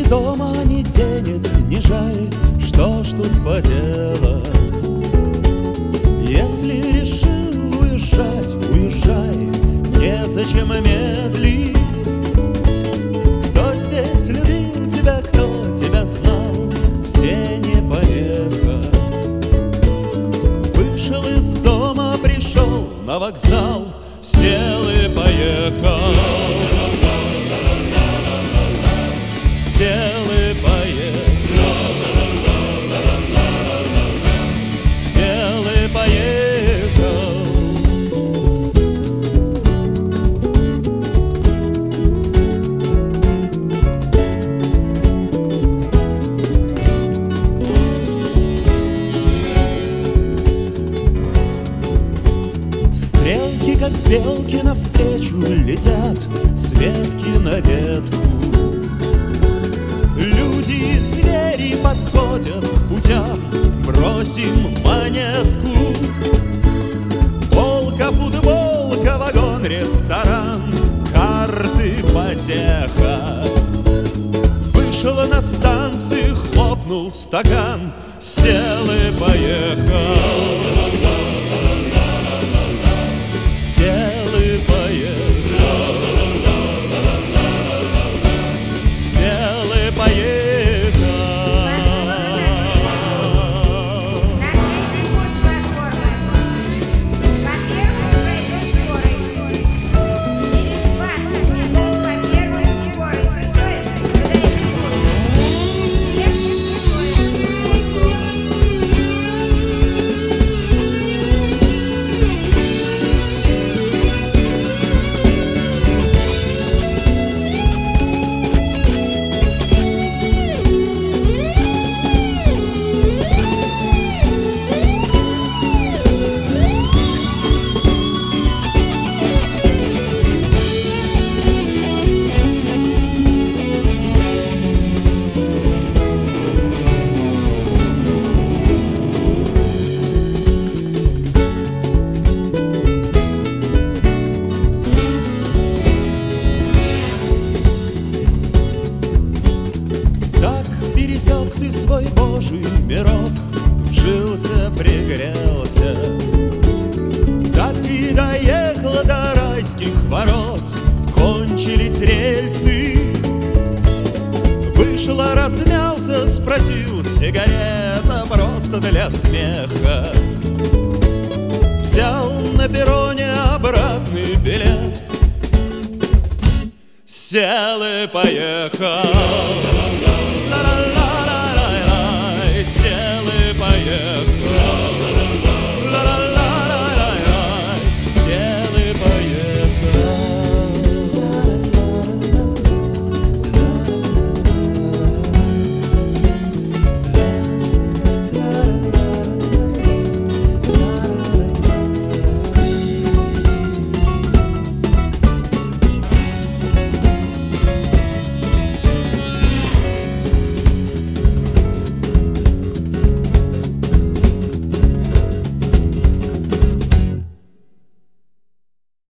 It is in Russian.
дома ни денег, ни жаль, что ж тут поделать? Если решил уезжать, уезжай, незачем медлить. Кто здесь любил тебя, кто тебя знал, все не поехать. Вышел из дома, пришел на вокзал, сел и поехал. Сел и поехал. Сел и поехал. Стрелки, как белки, навстречу летят с ветки на ветку. Люди и звери подходят к путям, бросим монетку. Полка, футболка, вагон, ресторан, карты, потеха. Вышел на станции, хлопнул стакан, сел и поехал. Сел и поехал. Сел и поехал. Пересек ты свой Божий мирок, вжился, пригрелся. Как ты доехала до райских ворот, кончились рельсы. Вышла, размялся, спросил, сигарета просто для смеха. Взял на перроне обратный билет, сел и поехал.